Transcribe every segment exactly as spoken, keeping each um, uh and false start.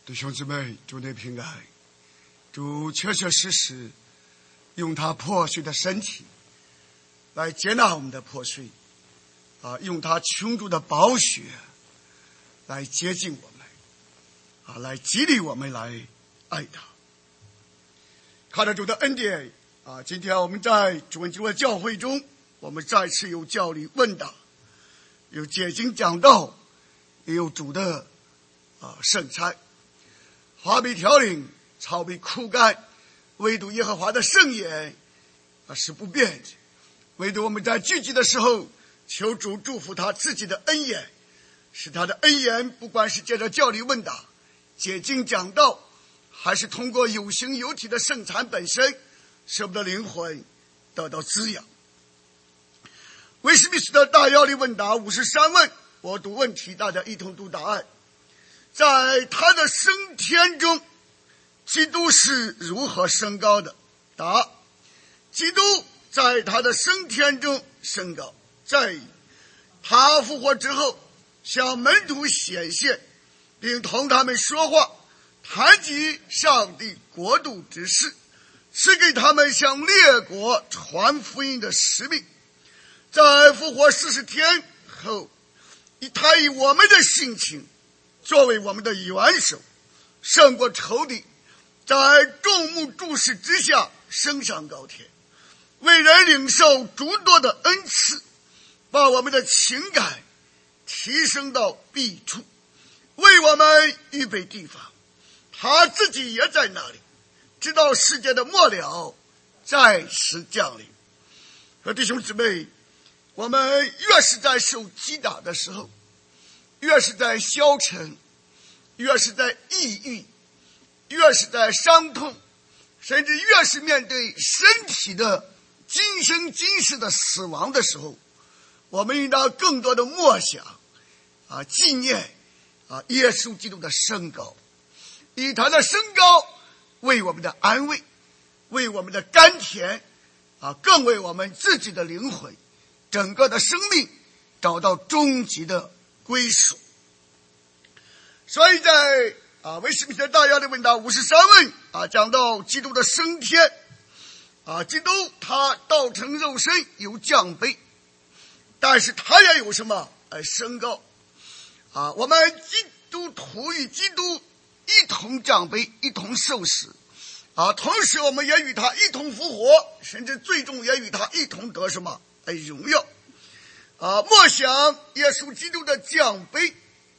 弟兄姊妹，主内平安。主确确实实用他破碎的身体来接纳我们的破碎，啊，用他倾注的宝血来接近我们，啊，来激励我们来爱他。靠着主的恩典，啊，今天我们在主恩基督的教会中，我们再次有教理问答，有解经讲道，也有主的啊圣餐。花被调领，草被枯干，唯独耶和华的圣言啊是不变的。唯独我们在聚集的时候，求主祝福他自己的恩言，使他的恩言不管是借着教理问答、解经讲道，还是通过有形有体的圣餐本身，使我们的灵魂得到滋养。威斯敏斯特大要理问答五十三问，我读问题，大家一同读答案。在他的升天中，基督是如何升高的？答：基督在他的升天中升高，在于他复活之后向门徒显现，并同他们说话，谈及上帝国度之事，赐给他们向列国传福音的使命。在复活四十天后，他以我们的性情作为我们的元首，胜过仇敌，在众目注视之下升上高天，为人领受诸多的恩赐，把我们的情感提升到弊处，为我们预备地方。他自己也在那里，直到世界的末了再次降临。和弟兄姊妹，我们越是在受击打的时候，越是在消沉，越是在抑郁，越是在伤痛，甚至越是面对身体的今生今世的死亡的时候，我们应当更多的默想啊，纪念啊耶稣基督的升高，以他的升高为我们的安慰，为我们的甘甜啊，更为我们自己的灵魂整个的生命找到终极的归属。所以在啊威斯敏斯特大要理问答五十三问啊，讲到基督的升天啊，基督他道成肉身有降卑，但是他也有什么呃升高啊？我们基督徒与基督一同降卑，一同受死啊，同时我们也与他一同复活，甚至最终也与他一同得什么哎荣耀啊！默想耶稣基督的降卑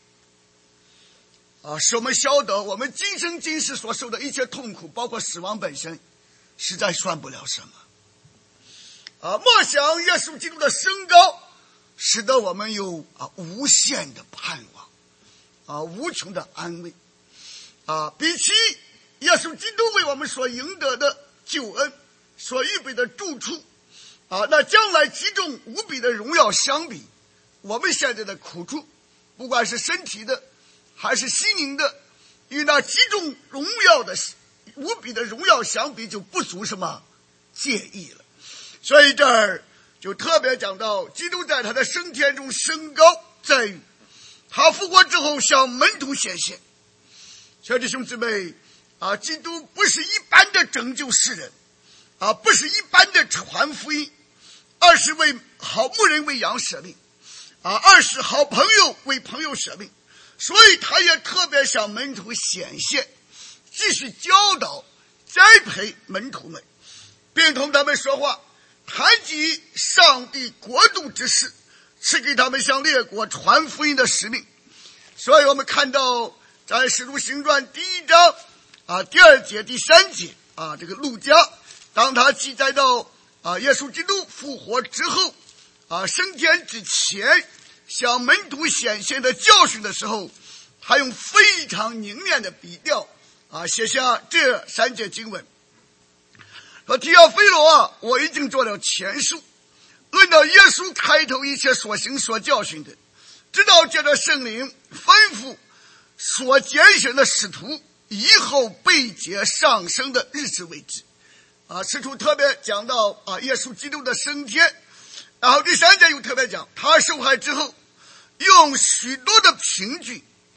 啊，使我们晓得我们今生今世所受的一切痛苦，包括死亡本身，实在算不了什么啊！默想耶稣基督的升高，使得我们有啊无限的盼望啊，无穷的安慰啊！比起耶稣基督为我们所赢得的救恩，所预备的住处啊，那将来极重无比的荣耀相比，我们现在的苦处，不管是身体的还是心灵的，与那极重荣耀的无比的荣耀相比，就不足什么介意了。所以这儿就特别讲到，基督在他的升天中升高，在于他复活之后向门徒显现。小弟兄姊妹啊，基督不是一般的拯救世人啊，不是一般的传福音，二是为好牧人为羊舍命啊，二是好朋友为朋友舍命。所以他也特别向门徒显现，继续教导栽培门徒们，并同他们说话，谈及上帝国度之事，赐给他们向列国传福音的使命。所以我们看到在使徒行传第一章啊第二节第三节啊，这个路加当他记载到啊耶稣基督复活之后啊升天之前向门徒显现的教训的时候，他用非常凝练的笔调啊写下这三节经文。说提奥菲罗啊，我已经做了前述，论到耶稣开头一切所行所教训的，直到借着圣灵吩咐所拣选的使徒以后被接上升的日子为止啊。使徒特别讲到啊耶稣基督的升天，然后第三节又特别讲他受害之后，用许多的凭据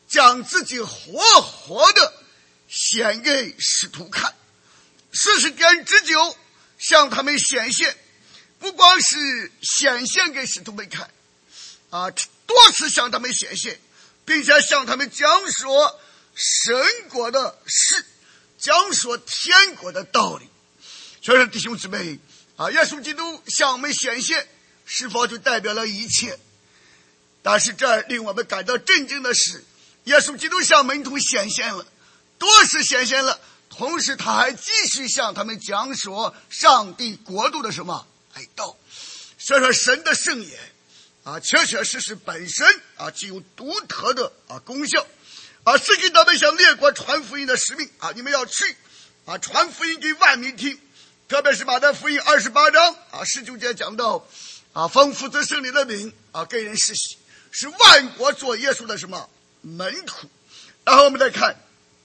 将自己活活的显给使徒看，四十天之久向他们显现，不光是显现给使徒们看啊，多次向他们显现，并且向他们讲说神国的事，讲说天国的道理。所以说弟兄姊妹啊，耶稣基督向我们显现是否就代表了一切？但是这令我们感到震惊的是，耶稣基督向门徒显现了，多次显现了，同时他还继续向他们讲说上帝国度的什么爱道。所以说神的圣言啊，确确实实本身啊具有独特的啊功效啊，赐给他们向列国传福音的使命啊，你们要去啊传福音给万民听。特别是马太福音二十八章啊十九节讲到啊，奉父子圣灵的名啊给人施洗，是万国做耶稣的什么门徒。然后我们再看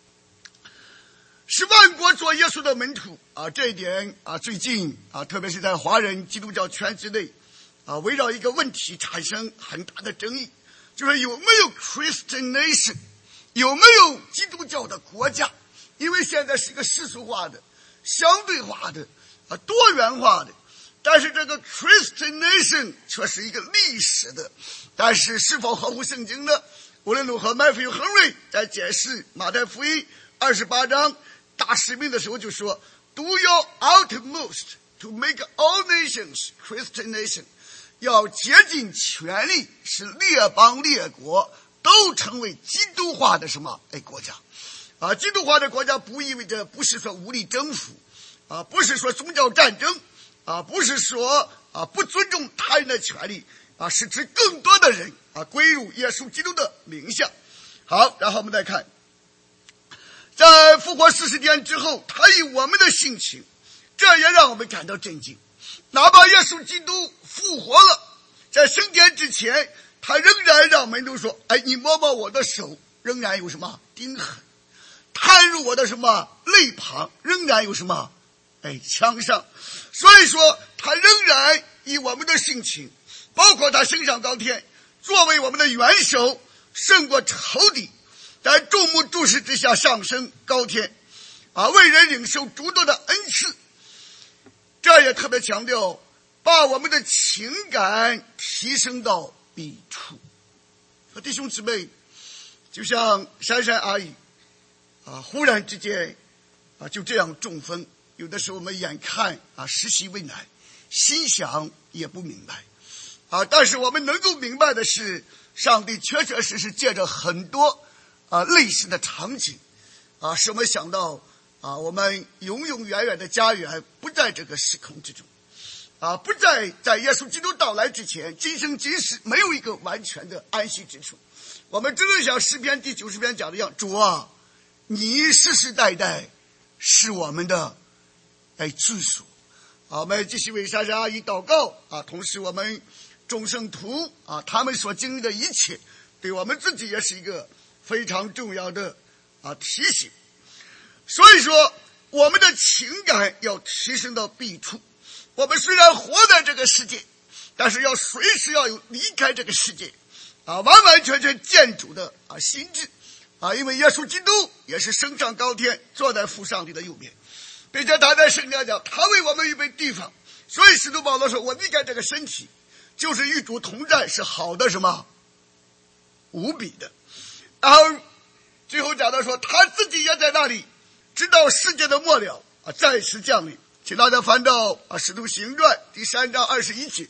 是万国做耶稣的门徒啊，这一点啊最近啊特别是在华人基督教圈子内啊，围绕一个问题产生很大的争议，就是有没有 Christian nation， 有没有基督教的国家。因为现在是一个世俗化的相对化的啊多元化的，但是这个 Christian nation 却是一个历史的，但是是否合乎圣经呢？无论如何，麦菲亨瑞在解释马太福音二十八章大使命的时候就说 Do your utmost to make all nations Christian nation， 要竭尽全力使列邦列国都成为基督化的什么哎国家啊，基督化的国家不意味着不是说武力征服啊，不是说宗教战争啊，不是说啊不尊重他人的权利啊，是指更多的人啊归入耶稣基督的名下。好，然后我们再看，在复活四十天之后，他以我们的性情，这也让我们感到震惊。哪怕耶稣基督复活了，在升天之前，他仍然让门徒说：“哎，你摸摸我的手，仍然有什么钉痕；探入我的什么肋旁，仍然有什么哎枪伤。”所以说，他仍然以我们的性情，包括他升上高天，作为我们的元首，胜过仇敌，在众目注视之下上升高天啊，为人领受诸多的恩赐。这也特别强调把我们的情感提升到彼处。弟兄姊妹，就像珊珊阿姨啊，忽然之间啊就这样中风，有的时候我们眼看啊实习为难，心想也不明白啊，但是我们能够明白的是，上帝确确实实借着很多啊类似的场景啊，使我们想到啊，我们永永远远的家园不在这个时空之中啊，不在在耶稣基督到来之前，今生今世没有一个完全的安息之处。我们真的像诗篇第九十篇讲的一样，主啊，你世世代代是我们的哎居所啊。我们继续为珊珊阿姨祷告啊，同时我们众圣徒啊，他们所经历的一切，对我们自己也是一个非常重要的啊提醒。所以说，我们的情感要提升到彼处。我们虽然活在这个世界，但是要随时要有离开这个世界啊，完完全全见主的啊心智啊，因为耶稣基督也是升上高天，坐在父上帝的右边，并且他在圣经讲，他为我们预备地方。所以使徒保罗说，我离开这个身体，就是与主同在，是好的什么无比的。然后最后讲到说，他自己也在那里，直到世界的末了啊，再次降临。请大家翻到啊《使徒行传》第三章二十一节。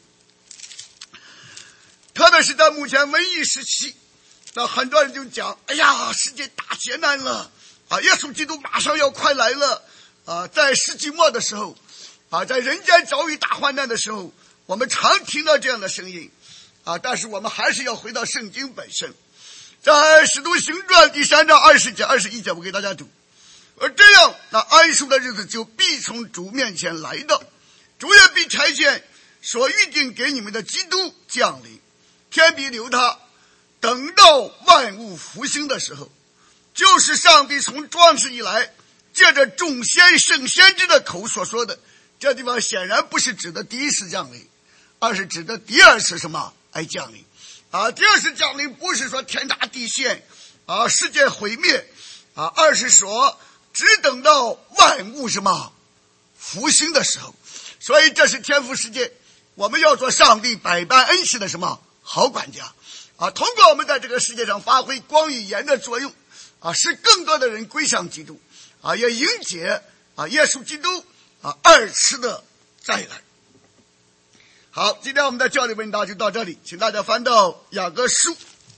特别是在目前瘟疫时期，那很多人就讲，哎呀，世界大劫难了啊，耶稣基督马上要快来了啊。在世纪末的时候啊，在人间遭遇大患难的时候，我们常听到这样的声音啊，但是我们还是要回到圣经本身。在《使徒行传》第三章二十节二十一节，我给大家读。而这样，那安舒的日子就必从主面前来到，主也必差遣所预定给你们的基督降临，天必留他，等到万物复兴的时候，就是上帝从创世以来借着众先圣先知的口所说的。这地方显然不是指的第一次降临，而是指的第二次什么哎降临啊。第二次降临不是说天塌地陷啊世界毁灭啊，二是说只等到万物什么复兴的时候。所以这是天父世界，我们要做上帝百般恩赐的什么好管家啊！通过我们在这个世界上发挥光与盐的作用啊，使更多的人归向基督啊，也迎接啊耶稣基督啊二次的再来。好，今天我们的教理问答就到这里，请大家翻到雅各书。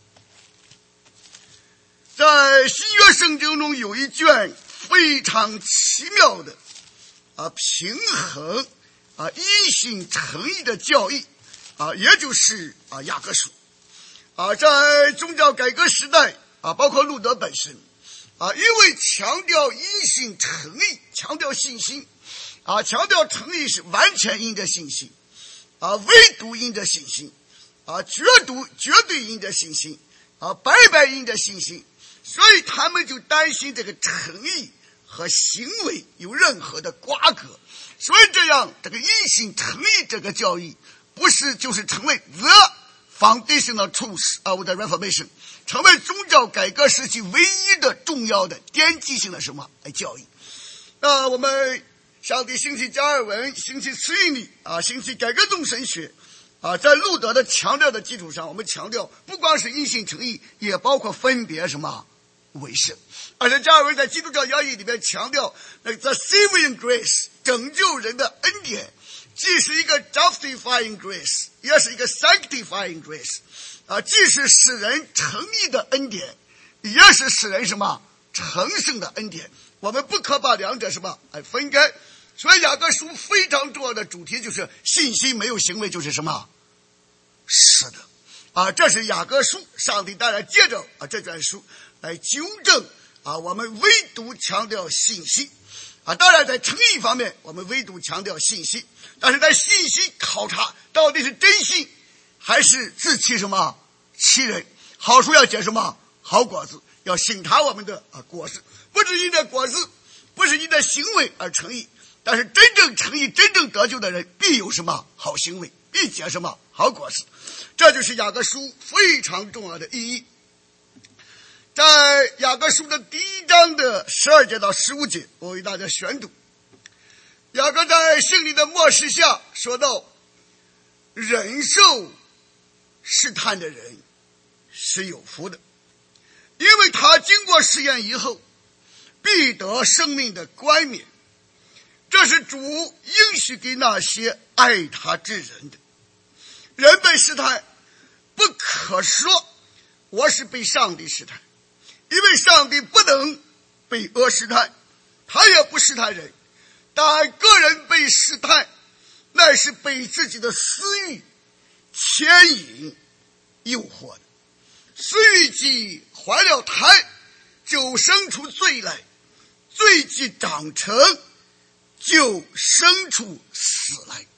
在新约圣经中有一卷非常奇妙的啊平衡啊因信诚意的教义啊，也就是啊雅各书啊，在宗教改革时代啊，包括路德本身啊，因为强调因信诚意，强调信心啊，强调诚意是完全因着信心啊，唯独因着信心啊，绝独绝对因着信心啊，白白因着信心，所以他们就担心这个诚意和行为有任何的瓜葛，所以这样这个因信诚意这个教义不是就是成为 the foundational truth of the Reformation， 成为宗教改革时期唯一的重要的奠基性的什么教义。那我们上帝兴起加尔文，兴起慈运理啊，兴起改革宗神学啊，在路德的强调的基础上，我们强调不光是因信诚意，也包括分别什么为圣。而且加尔文在基督教教义里面强调那个 the saving grace 拯救人的恩典，既是一个 justifying grace， 也是一个 sanctifying grace 啊，既是使人成义的恩典，也是使人什么成圣的恩典，我们不可把两者什么哎分开。所以雅各书非常重要的主题就是信心没有行为就是什么是的啊，这是雅各书，上帝当然接着啊这卷书来纠正啊我们唯独强调信心啊，当然在诚意方面我们唯独强调信心，但是在信心考察到底是真信还是自欺什么欺人，好树要结什么好果子，要审查我们的啊果实，不是因着果子，不是因着行为而诚意，但是真正诚意真正得救的人必有什么好行为，必结什么好果实，这就是雅各书非常重要的意义。在雅各书的第一章的十二节到十五节，我为大家宣读。雅各在圣灵的默示下说到，忍受试探的人是有福的，因为他经过试验以后必得生命的冠冕，这是主应许给那些爱他之人的。人被试探不可说我是被上帝试探，因为上帝不能被恶试探，他也不试探人，但个人被试探乃是被自己的私欲牵引诱惑的，私欲既怀了胎，就生出罪来，罪既长成，就生出死来。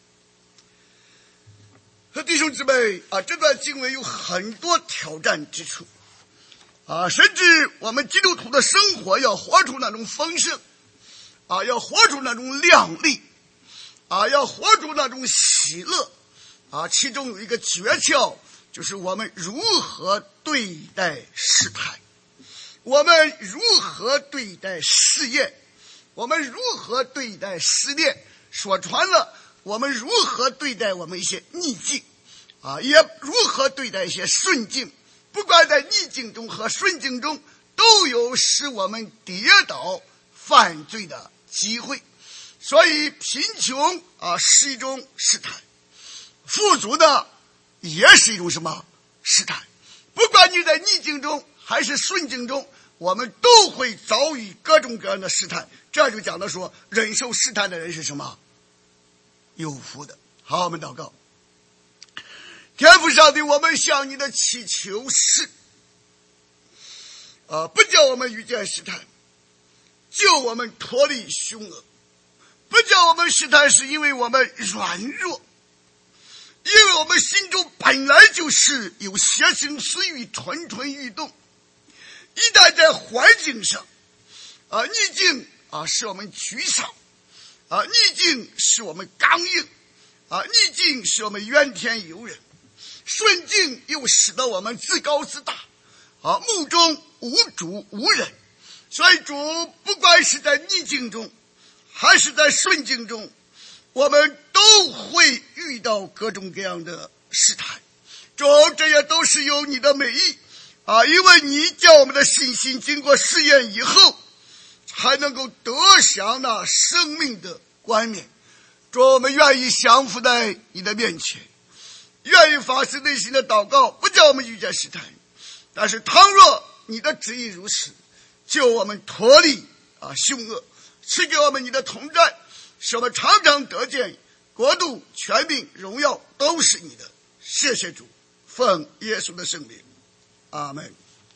和弟兄姊妹啊，这段经文有很多挑战之处啊，甚至我们基督徒的生活要活出那种丰盛啊，要活出那种亮丽啊，要活出那种喜乐啊，其中有一个诀窍，就是我们如何对待试探，我们如何对待试验，我们如何对待试炼，说穿了我们如何对待我们一些逆境啊，也如何对待一些顺境，不管在逆境中和顺境中都有使我们跌倒犯罪的机会。所以贫穷啊是一种试探，富足的也是一种什么试探，不管你在逆境中还是顺境中，我们都会遭遇各种各样的试探。这就讲到说，忍受试探的人是什么有福的。好，我们祷告。天父上帝，我们向你的祈求是啊，不叫我们遇见试探，救我们脱离凶恶，不叫我们试探是因为我们软弱，因为我们心中本来就是有邪情私欲蠢蠢欲动，一旦在环境上啊逆境啊使我们沮丧啊，逆境使我们刚硬啊，逆境使我们怨天尤人，顺境又使得我们自高自大啊，目中无主无人。所以主不管是在逆境中还是在顺境中，我们都会遇到各种各样的试探。主，这也都是有你的美意啊，因为你叫我们的信心经过试验以后，才能够得享那生命的冠冕。主，我们愿意降服在你的面前，愿意发自内心的祷告，不叫我们遇见试探。但是倘若你的旨意如此，救我们脱离啊凶恶，赐给我们你的同在，使我们常常得见国度、权柄、荣耀都是你的。谢谢主，奉耶稣的圣名，阿们。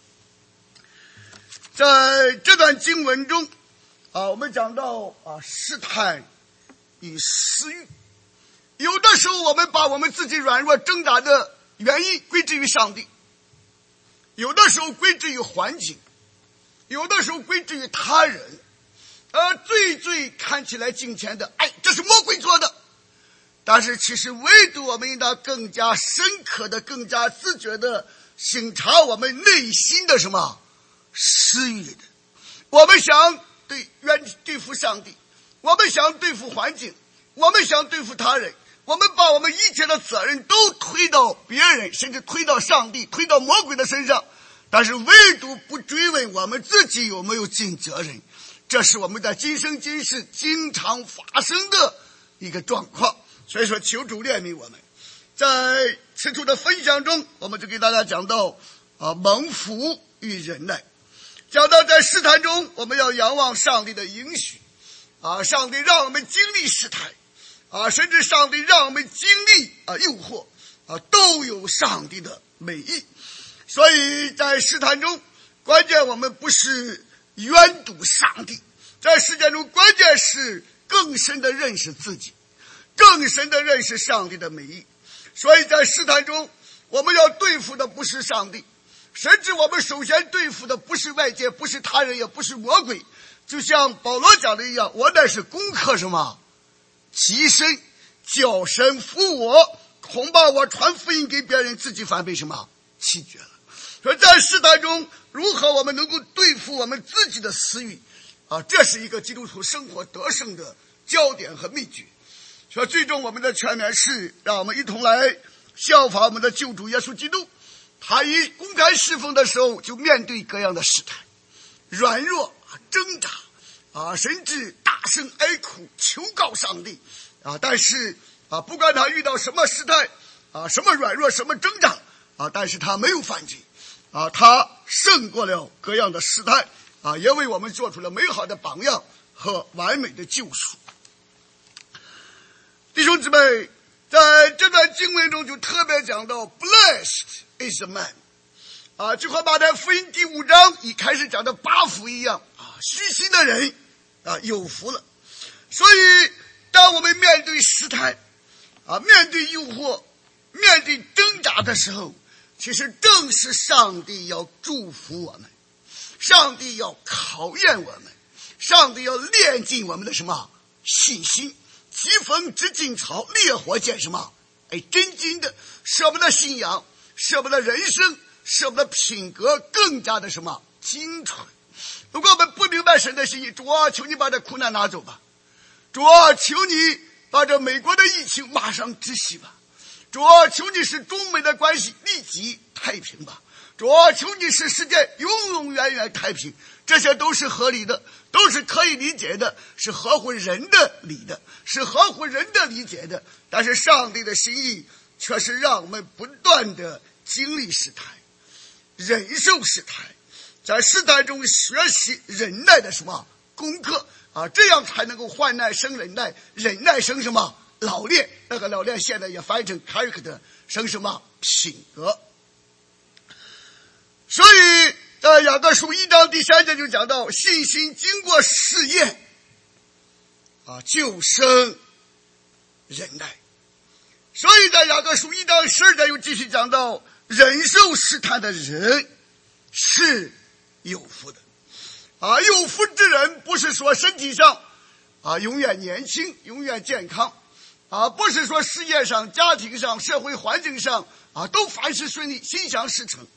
在这段经文中啊，我们讲到啊试探与私欲。有的时候我们把我们自己软弱挣扎的原因归之于上帝，有的时候归之于环境，有的时候归之于他人，而最最看起来金钱的，哎，这是魔鬼做的。但是其实唯独我们应当更加深刻的、更加自觉的省察我们内心的什么私欲的。我们想对原对付上帝，我们想对付环境，我们想对付他人，我们把我们一切的责任都推到别人，甚至推到上帝，推到魔鬼的身上，但是唯独不追问我们自己有没有尽责任。这是我们在今生今世经常发生的一个状况。所以说求主怜悯我们。在此处的分享中，我们就给大家讲到啊蒙福与忍耐，讲到在试探中我们要仰望上帝的应许啊，上帝让我们经历试探啊，甚至上帝让我们经历啊诱惑啊，都有上帝的美意。所以在试探中，关键我们不是冤堵上帝，在事件中关键是更深的认识自己，更深的认识上帝的美意。所以在试探中，我们要对付的不是上帝，甚至我们首先对付的不是外界，不是他人，也不是魔鬼。就像保罗讲的一样，我乃是攻克什么极深，叫神服我，恐怕我传福音给别人，自己反被什么弃绝了。所以在试探中，如何我们能够对付我们自己的私欲啊，这是一个基督徒生活得胜的焦点和秘诀。所以最终我们的全面是让我们一同来效法我们的救主耶稣基督。他一公开侍奉的时候就面对各样的试探，软弱挣扎啊，甚至大声哀哭求告上帝啊。但是啊，不管他遇到什么试探啊，什么软弱，什么挣扎啊，但是他没有犯罪啊，他胜过了各样的试探啊，也为我们做出了美好的榜样和完美的救赎。弟兄姊妹，在这段经文中就特别讲到 Blessed is the man 啊，就和马太福音第五章一开始讲的八福一样啊，虚心的人啊有福了。所以当我们面对试探啊，面对诱惑，面对挣扎的时候，其实正是上帝要祝福我们，上帝要考验我们，上帝要炼尽我们的什么信心。疾风知劲草，烈火见什么哎，真金的使我们的信仰，使我们的人生，使我们的品格更加的什么精纯。如果我们不明白神的心意，主啊，求你把这苦难拿走吧，主啊，求你把这美国的疫情马上止息吧，主啊，求你使中美的关系立即太平吧，主啊，求你使世界永永远远太平。这些都是合理的，都是可以理解的，是合乎人的理的，是合乎人的理解的。但是上帝的心意却是让我们不断的经历试探，忍受试探，在试探中学习忍耐的什么功课啊，这样才能够患难生忍耐，忍耐生什么老练，那个老练现在也翻译成 character， 生什么品格。所以在雅各书一章第三节就讲到，信心经过试验啊，就生忍耐。所以在雅各书一章十二节又继续讲到，忍受试探的人是有福的啊。有福之人不是说身体上啊永远年轻，永远健康啊，不是说事业上、家庭上、社会环境上啊都凡事顺利，心想事成。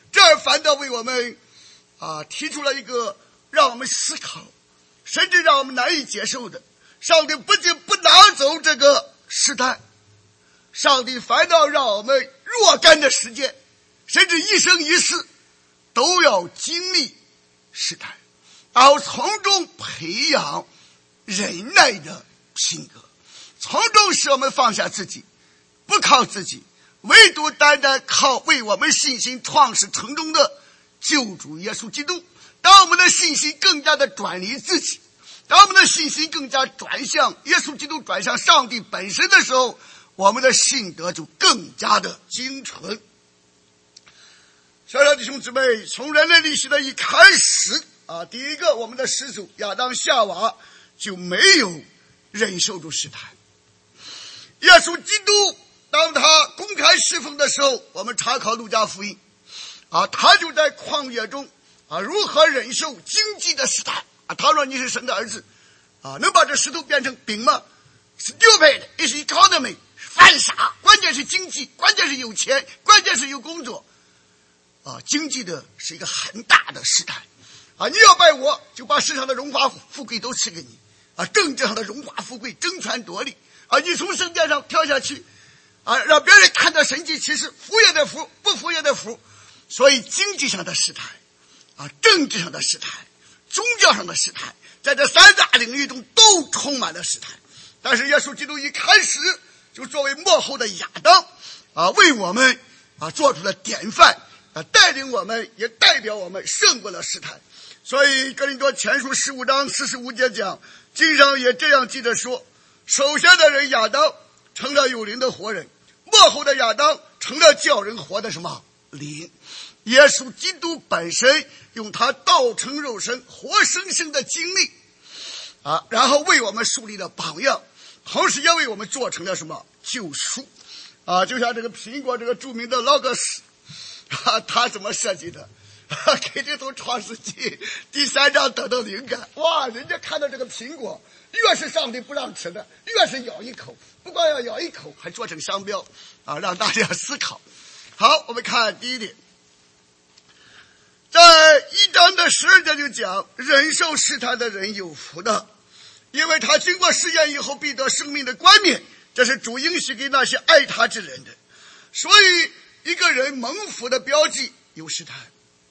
这儿反倒为我们啊提出了一个让我们思考，甚至让我们难以接受的。上帝不仅不拿走这个试探，上帝反倒让我们若干的时间，甚至一生一世都要经历试探，然后从中培养忍耐的性格，从中使我们放下自己，不靠自己，唯独单单靠为我们信心创始成终的救主耶稣基督。当我们的信心更加的转离自己，当我们的信心更加转向耶稣基督，转向上帝本身的时候，我们的信德就更加的精纯。小小弟兄姊妹，从人类历史的一开始啊，第一个我们的始祖亚当夏娃就没有忍受住试探。耶稣基督当他公开侍奉的时候，我们查考路加福音啊，他就在旷野中啊，如何忍受经济的试探啊？他说你是神的儿子啊，能把这石头变成饼吗？ Stupid is economy， 犯傻，关键是经济，关键是有钱，关键是有工作啊！经济的是一个很大的试探啊！你要拜我，就把世上的荣华富贵都赐给你啊！政治上的荣华富贵，争权夺利啊！你从圣殿上跳下去啊，让别人看到神迹奇事，服也得服，不服也得服。所以经济上的试探啊，政治上的试探，宗教上的试探，在这三大领域中都充满了试探。但是耶稣基督一开始就作为末后的亚当啊，为我们啊做出了典范啊，带领我们，也代表我们胜过了试探。所以哥林多前书十五章四十五节讲，经上也这样记着说，首先的人亚当成了有灵的活人，末后的亚当成了叫人活的什么灵。耶稣基督本身用他道成肉身活生生的经历啊，然后为我们树立了榜样，同时也为我们做成了什么救赎啊！就像这个苹果这个著名的劳格斯啊，他怎么设计的？啊、给这从创世纪第三章得到灵感。哇，人家看到这个苹果，越是上帝不让吃的，越是咬一口，不光要咬一口，还做成商标啊，让大家思考。好，我们看第一点，在一章的十二节就讲，忍受试探的人有福的，因为他经过试验以后必得生命的冠冕，这是主应许给那些爱他之人的。所以一个人蒙福的标记有试探，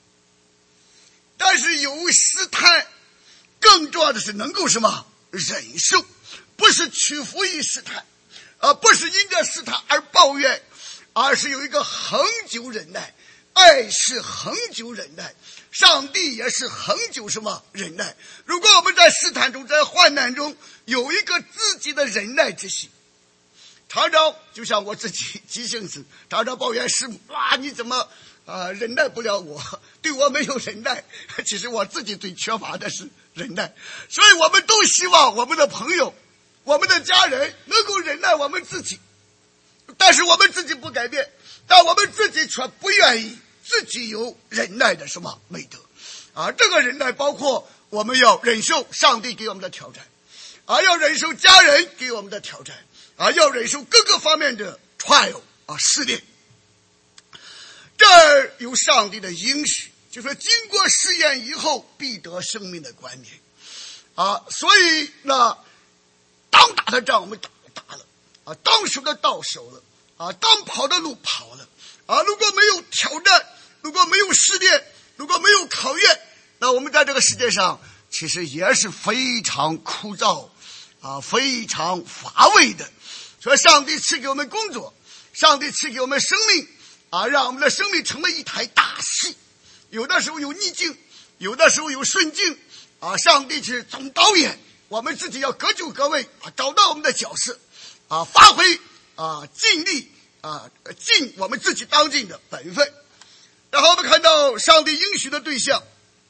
但是有试探更重要的是能够什么忍受，不是屈服于试探，而不是因着试探而抱怨，而是有一个恒久忍耐。爱是恒久忍耐，上帝也是恒久什么忍耐。如果我们在试探中，在患难中有一个自己的忍耐之心，常常就像我自己急性子，常常抱怨师母，哇，你怎么啊、呃、忍耐不了我，对我没有忍耐。其实我自己最缺乏的是忍耐，所以我们都希望我们的朋友，我们的家人能够忍耐我们自己，但是我们自己不改变，但我们自己却不愿意自己有忍耐的什么美德啊！这个忍耐包括我们要忍受上帝给我们的挑战啊，要忍受家人给我们的挑战啊，要忍受各个方面的 trial 啊试炼。这儿有上帝的应许，就说经过试验以后必得生命的冠冕啊，所以呢，当打的仗我们打打了啊，当守的道守了啊，当跑的路跑了啊，如果没有挑战，如果没有试炼，如果没有考验，那我们在这个世界上其实也是非常枯燥啊，非常乏味的。所以上帝赐给我们工作，上帝赐给我们生命啊，让我们的生命成为一台大戏，有的时候有逆境，有的时候有顺境啊，上帝是总导演，我们自己要各就各位啊，找到我们的角色啊，发挥啊，尽力啊，尽我们自己当尽的本分。然后我们看到上帝应许的对象，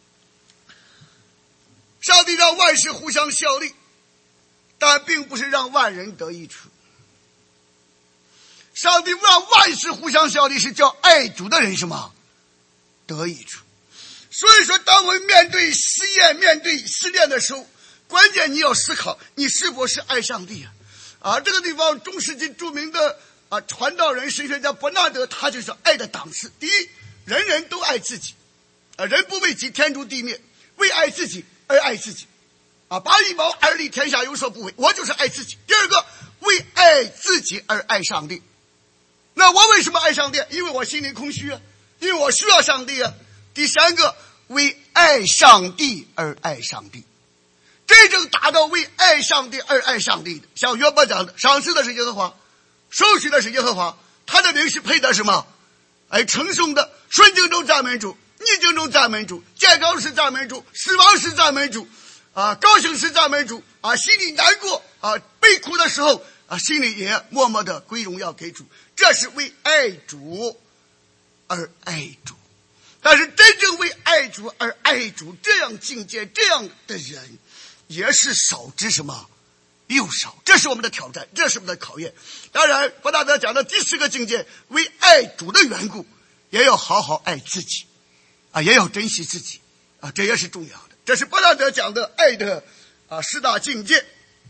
上帝让万事互相效力，但并不是让万人得益处。上帝让万事互相效力，是叫爱主的人什么得益处。所以说当我们面对试验，面对试炼的时候，关键你要思考你是否是爱上帝啊！啊，这个地方中世纪著名的啊传道人神学家伯纳德，他就是爱的档次。第一， 人人都爱自己，啊，人不为己，天诛地灭，为爱自己而爱自己，啊，拔一毛而立天下，有所不为，我就是爱自己。第二个，为爱自己而爱上帝。那我为什么爱上帝？因为我心灵空虚啊，因为我需要上帝啊。第三个，为爱上帝而爱上帝。真正达到为爱上帝而爱上帝的，像约伯讲的，赏赐的是耶和华，收取的是耶和华，他的名是配得什么？哎，称颂的，顺境中赞美主，逆境中赞美主，健康时赞美主，死亡时赞美主，啊，高兴时赞美主，啊，心里难过啊，悲苦的时候啊，心里也默默的归荣耀给主，这是为爱主而爱主。但是真正为爱主而爱主，这样境界这样的人也是少之什么又少，这是我们的挑战，这是我们的考验。当然伯大德讲的第四个境界，为爱主的缘故也要好好爱自己啊，也要珍惜自己啊，这也是重要的。这是伯大德讲的爱的啊四大境界。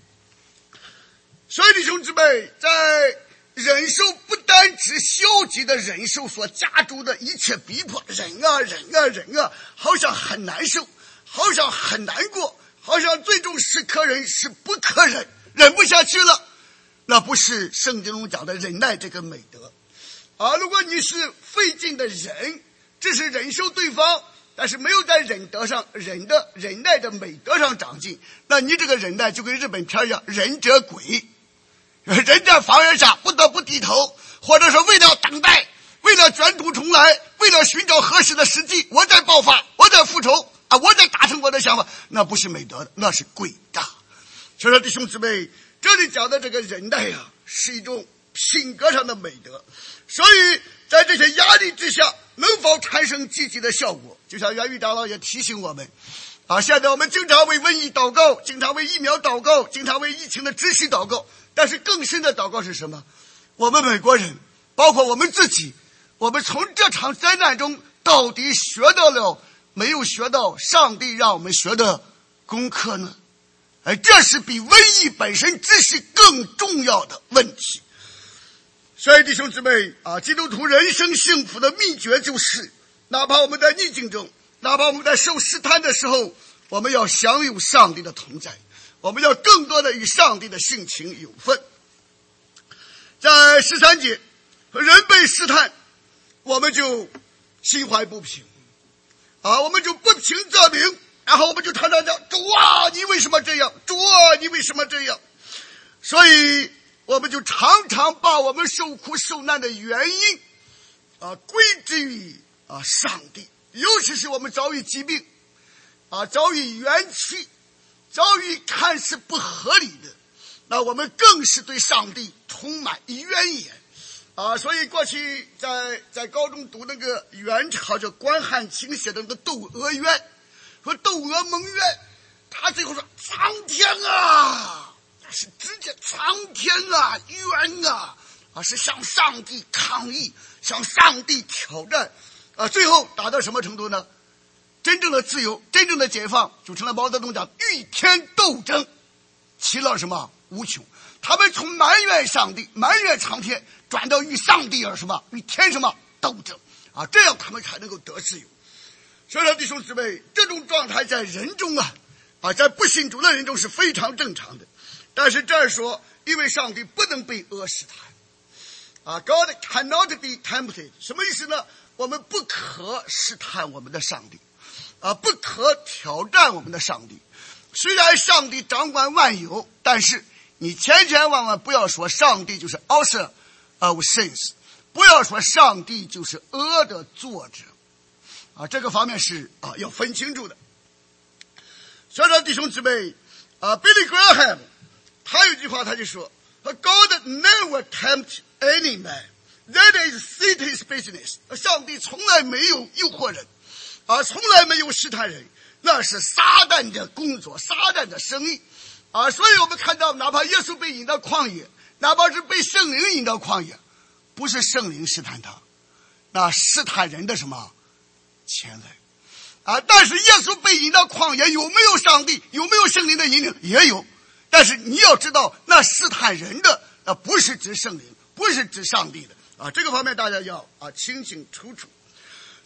所以弟兄姊妹，在忍受不单指消极的忍受所加诸的一切逼迫，忍啊忍啊忍啊，好像很难受，好像很难过，好像最终是可忍是不可忍，忍不下去了，那不是圣经中讲的忍耐这个美德啊。如果你是费劲的忍，只是忍受对方，但是没有在忍德上忍的忍耐的美德上长进，那你这个忍耐就跟日本片一样，忍者鬼，人在房檐下不得不低头，或者说为了等待，为了卷土重来，为了寻找合适的时机，我在爆发，我在复仇啊，我在达成我的想法，那不是美德的，那是诡诈。所以说弟兄姊妹，这里讲的这个忍耐啊，是一种品格上的美德。所以在这些压力之下，能否产生积极的效果？就像袁玉长老也提醒我们啊，现在我们经常为瘟疫祷告，经常为疫苗祷告，经常为疫情的止息祷告，但是更深的祷告是什么？我们美国人，包括我们自己，我们从这场灾难中到底学到了没有学到上帝让我们学的功课呢？哎，这是比瘟疫本身知识更重要的问题。所以弟兄姊妹啊，基督徒人生幸福的秘诀就是，哪怕我们在逆境中，哪怕我们在受试探的时候，我们要享有上帝的同在，我们要更多的与上帝的性情有份。在十三节，人被试探，我们就心怀不平啊，我们就不平则鸣，然后我们就常常讲，主啊，你为什么这样？主啊，你为什么这样？所以我们就常常把我们受苦受难的原因啊归之于啊上帝，尤其是我们遭遇疾病啊，遭遇冤屈，遭遇看似不合理的，那我们更是对上帝充满怨言啊。所以过去在在高中读那个元朝叫关汉卿写的那个《窦娥冤》，说窦娥蒙冤，他最后说苍天啊，是直接苍天啊，冤啊啊，是向上帝抗议，向上帝挑战啊。最后达到什么程度呢？真正的自由，真正的解放，就成了毛泽东讲与天斗争，其乐什么无穷。他们从埋怨上帝，埋怨苍天，转到与上帝而什么与天什么斗争啊，这样他们才能够得自由。所以说弟兄姊妹，这种状态在人中啊啊，在不信主的人中是非常正常的。但是这儿说，因为上帝不能被恶试探啊 ，God cannot be tempted， 什么意思呢？我们不可试探我们的上帝啊，不可挑战我们的上帝。虽然上帝掌管万有，但是你千千万万不要说上帝就是 author of sins， 不要说上帝就是恶的作者啊，这个方面是啊要分清楚的。所以说弟兄姊妹啊 ，Billy Graham 他有一句话，他就说 God never tempt any man, that is Satan's business。 上帝从来没有诱惑人啊，从来没有试探人，那是撒旦的工作，撒旦的生意啊。所以我们看到，哪怕耶稣被引到旷野，哪怕是被圣灵引到旷野，不是圣灵试探他，那试探人的什么前来啊。但是耶稣被引到旷野，有没有上帝，有没有圣灵的引领？也有。但是你要知道，那试探人的那不是指圣灵，不是指上帝的啊，这个方面大家要啊清清楚楚。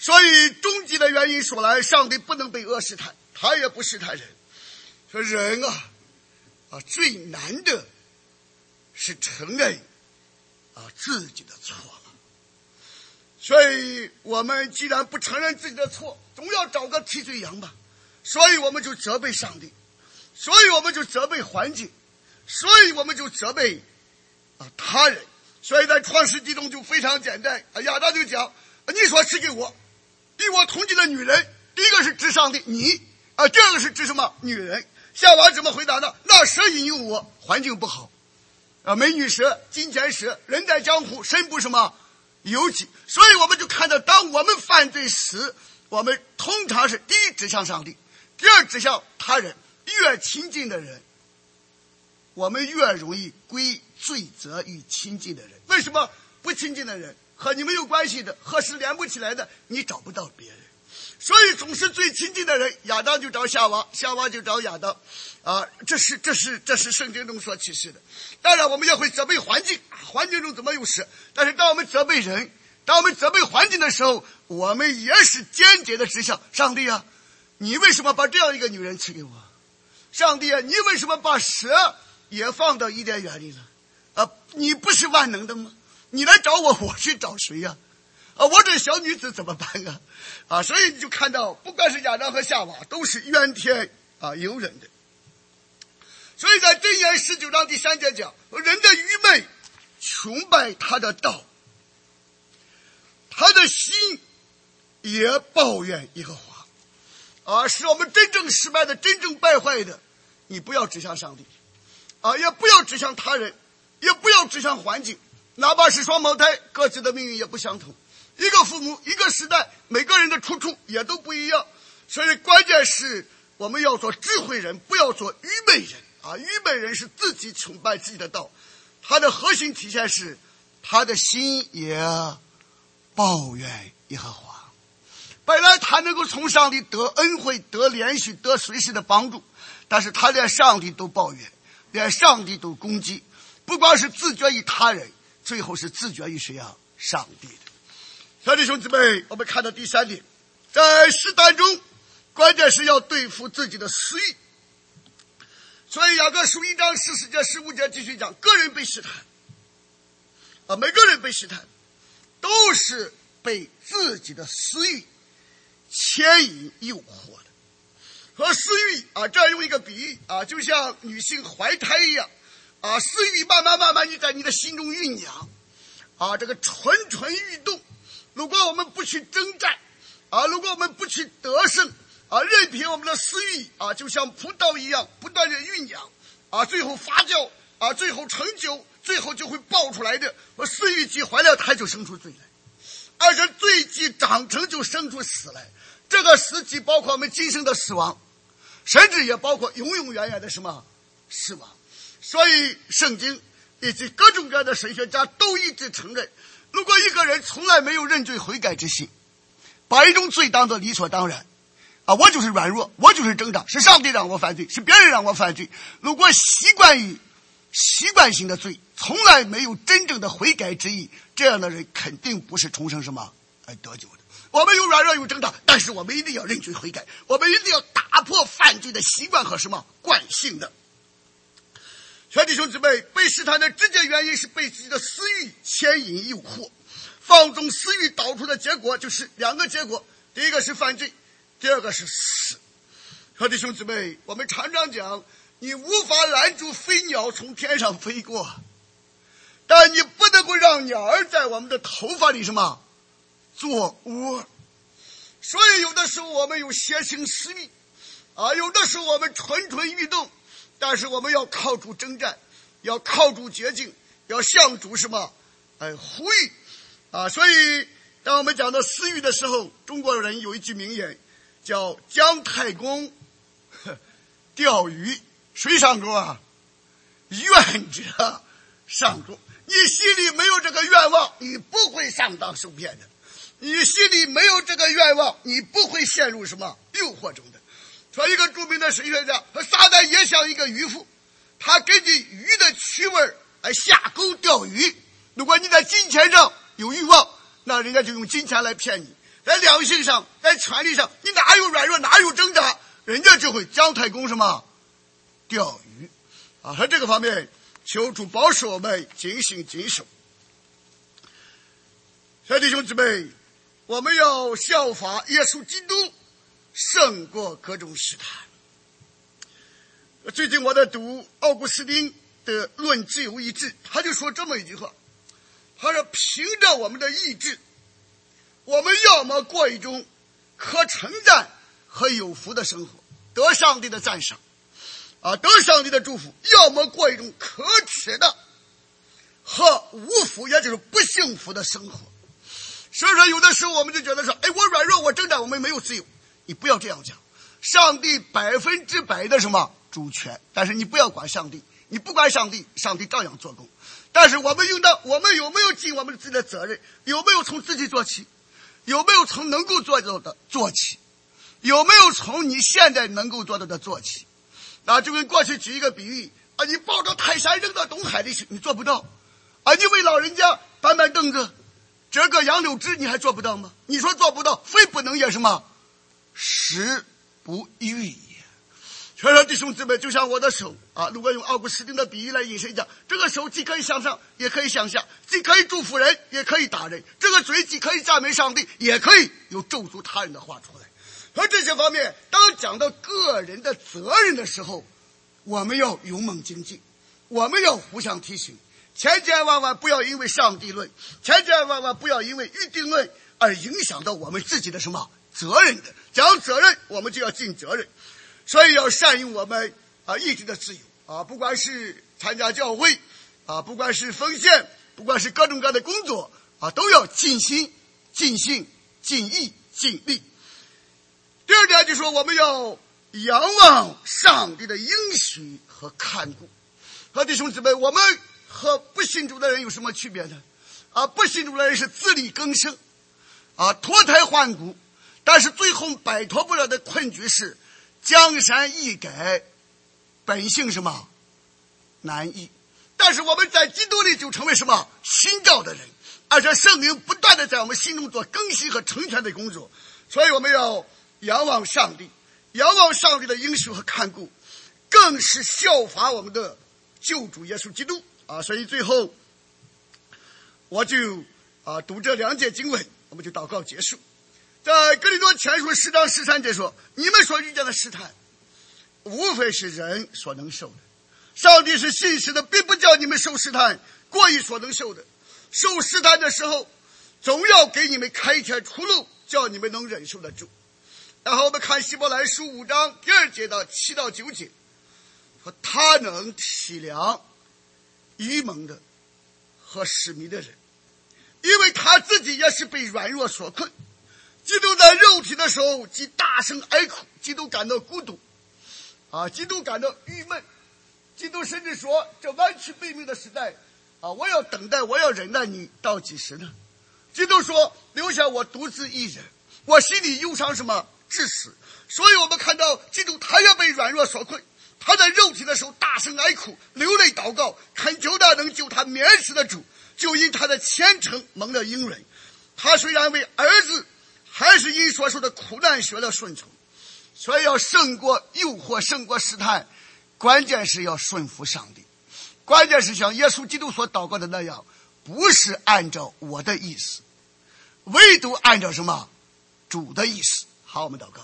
所以终极的原因说来，上帝不能被恶试探，他也不试探人。说人啊啊最难的是承认啊自己的错了。所以我们既然不承认自己的错，总要找个替罪羊吧。所以我们就责备上帝，所以我们就责备环境，所以我们就责备啊他人。所以在创世纪中就非常简单，啊亚当就讲，你所赐给我与我同居的女人，第一个是指上帝你啊，第二个是指什么女人。夏娃怎么回答呢？那蛇引诱我，环境不好啊，美女蛇、金钱蛇，人在江湖，身不什么由己。所以我们就看到，当我们犯罪时，我们通常是第一指向上帝，第二指向他人。越亲近的人，我们越容易归罪责于亲近的人。为什么不亲近的人，和你没有关系的，和事连不起来的，你找不到别人。所以总是最亲近的人，亚当就找夏娃，夏娃就找亚当啊，这是这是这是圣经中所启示的。当然我们也会责备环境，环境中怎么有事，但是当我们责备人，当我们责备环境的时候，我们也是间接的指向上帝啊，你为什么把这样一个女人赐给我？上帝啊，你为什么把蛇也放到伊甸园里了？啊，你不是万能的吗？你来找我，我去找谁呀？啊，我这小女子怎么办啊？啊，所以你就看到，不管是亚当和夏娃，都是怨天啊尤人的。所以在箴言十九章第三节讲，人的愚昧穷败他的道，他的心也抱怨耶和华。啊，使我们真正失败的、真正败坏的，你不要指向上帝，啊，也不要指向他人，也不要指向环境，哪怕是双胞胎，各自的命运也不相同。一个父母，一个时代，每个人的出处也都不一样。所以关键是我们要做智慧人，不要做愚昧人啊！愚昧人是自己崇拜自己的道，他的核心体现是他的心也抱怨耶和华。本来他能够从上帝得恩惠、得连续、得随时的帮助，但是他连上帝都抱怨，连上帝都攻击，不光是自绝于他人，最后是自绝于谁啊？上帝的。小弟兄姊妹，我们看到第三点，在试探中关键是要对付自己的私欲。所以雅各书一章十四节十五节继续讲，个人被试探啊，每个人被试探都是被自己的私欲牵引诱惑的。和私欲啊，这样用一个比喻啊，就像女性怀胎一样啊，私欲慢慢慢慢你在你的心中酝酿啊，这个蠢蠢欲动。如果我们不去征战啊，如果我们不去得胜啊，任凭我们的私欲啊，就像葡萄一样不断的酝酿啊，最后发酵啊，最后成酒，最后就会爆出来的。我私欲既怀了胎，就生出罪来，而且罪既长成，就生出死来。这个死既包括我们今生的死亡，甚至也包括永永远远的什么死亡。所以圣经以及各种各样的神学家都一致承认，如果一个人从来没有认罪悔改之心，把一种罪当作理所当然啊，我就是软弱，我就是挣扎，是上帝让我犯罪，是别人让我犯罪。如果习惯于习惯性的罪，从来没有真正的悔改之意，这样的人肯定不是重生什么而得救的。我们有软弱有挣扎，但是我们一定要认罪悔改，我们一定要打破犯罪的习惯和什么惯性的。全弟兄姊妹，被试探的直接原因是被自己的私欲牵引诱惑，放纵私欲导出的结果就是两个结果，第一个是犯罪，第二个是死。全弟兄姊妹，我们常常讲，你无法拦住飞鸟从天上飞过，但你不能够让鸟儿在我们的头发里什么做窝。所以有的时候我们有邪情私欲啊，有的时候我们蠢蠢欲动，但是我们要靠主征战，要靠主洁净，要向主什么哎呼吁啊。所以当我们讲到私欲的时候，中国人有一句名言叫姜太公钓鱼，谁上钩啊？愿者上钩。你心里没有这个愿望，你不会上当受骗的。你心里没有这个愿望，你不会陷入什么诱惑中的。说一个著名的神学家，撒旦也像一个渔夫，他根据鱼的趣味来下钩钓鱼。如果你在金钱上有欲望，那人家就用金钱来骗你； 在良心上，在权力上，你哪有软弱，哪有挣扎，人家就会姜太公什么钓鱼啊！在这个方面，求主保守我们警醒谨守。小弟兄姊妹，我们要效法耶稣基督，胜过各种试探。最近我在读奥古斯丁的《论自由意志》，他就说这么一句话，他说凭着我们的意志，我们要么过一种可称赞和有福的生活，得上帝的赞赏啊，得上帝的祝福，要么过一种可耻的和无福，也就是不幸福的生活。所以说有的时候我们就觉得说，哎，我软弱，我挣扎，我们没有自由。你不要这样讲，上帝百分之百的什么主权，但是你不要管上帝，你不管上帝，上帝照样做工。但是我们应当，我们有没有尽我们自己的责任？有没有从自己做起？有没有从能够做到的做起？有没有从你现在能够做到的做起？啊，就跟过去举一个比喻啊，你抱着泰山扔到东海里去，你做不到啊。你为老人家搬搬凳子，折个杨柳枝，你还做不到吗？你说做不到，非不能也什么时不遇也。全上弟兄姊妹，就像我的手啊，如果用奥古斯丁的比喻来引申讲，这个手既可以向上，也可以向下，既可以祝福人，也可以打人；这个嘴既可以赞美上帝，也可以有咒诅他人的话出来。而这些方面，当讲到个人的责任的时候，我们要勇猛精进，我们要互相提醒，千千万万不要因为上帝论，千千万万不要因为预定论而影响到我们自己的什么责任的。讲责任，我们就要尽责任，所以要善用我们啊意志的自由啊，不管是参加教会啊，不管是奉献，不管是各种各样的工作啊，都要尽心、尽性、尽意、尽力。第二点就是说，我们要仰望上帝的应许和看顾。和弟兄姊妹，我们和不信主的人有什么区别呢？啊，不信主的人是自力更生啊，脱胎换骨，但是最后摆脱不了的困局是江山易改，本性什么难移。但是我们在基督里就成为什么新造的人，而且圣灵不断的在我们心中做更新和成全的工作。所以我们要仰望上帝，仰望上帝的应许和看顾，更是效法我们的救主耶稣基督啊！所以最后我就啊读这两节经文，我们就祷告结束。在哥林多前书十章十三节说，你们所遇见的试探，无非是人所能受的。上帝是信实的，并不叫你们受试探过于所能受的。受试探的时候，总要给你们开一条出路，叫你们能忍受得住。然后我们看希伯来书五章第二节到七到九节，说他能体谅愚蒙的和失迷的人，因为他自己也是被软弱所困。基督在肉体的时候，既大声哀哭，基督感到孤独啊，基督感到郁闷，基督甚至说，这弯曲背命的时代啊，我要等待，我要忍耐你到几时呢？基督说，留下我独自一人，我心里忧伤什么致死。所以我们看到基督他也被软弱所困，他在肉体的时候大声哀哭，流泪祷告，恳求那能救他免死的主，就因他的虔诚蒙了应允。他虽然为儿子，还是因所受的苦难学了顺从。所以要胜过诱惑，胜过试探，关键是要顺服上帝，关键是像耶稣基督所祷告的那样，不是按照我的意思，唯独按照什么主的意思。好，我们祷告。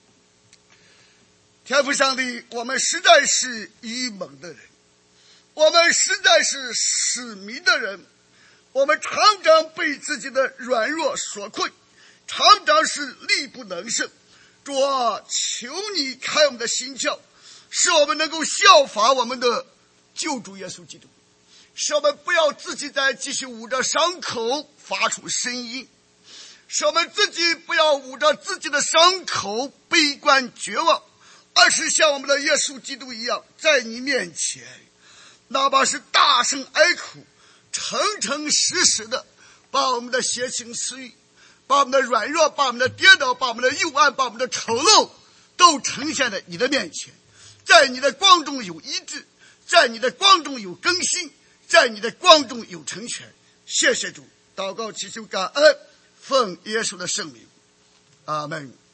天父上帝，我们实在是愚蒙的人，我们实在是失迷的人，我们常常被自己的软弱所困，常常是力不能胜。主啊，求你开我们的心窍，使我们能够效法我们的救主耶稣基督，使我们不要自己再继续捂着伤口发出呻吟，使我们自己不要捂着自己的伤口悲观绝望，而是像我们的耶稣基督一样，在你面前哪怕是大声哀哭，诚诚实实的把我们的邪情私欲，把我们的软弱，把我们的跌倒，把我们的幽暗，把我们的丑陋都呈现在你的面前。在你的光中有医治，在你的光中有更新，在你的光中有成全。谢谢主，祷告祈求感恩，奉耶稣的圣名， 阿门。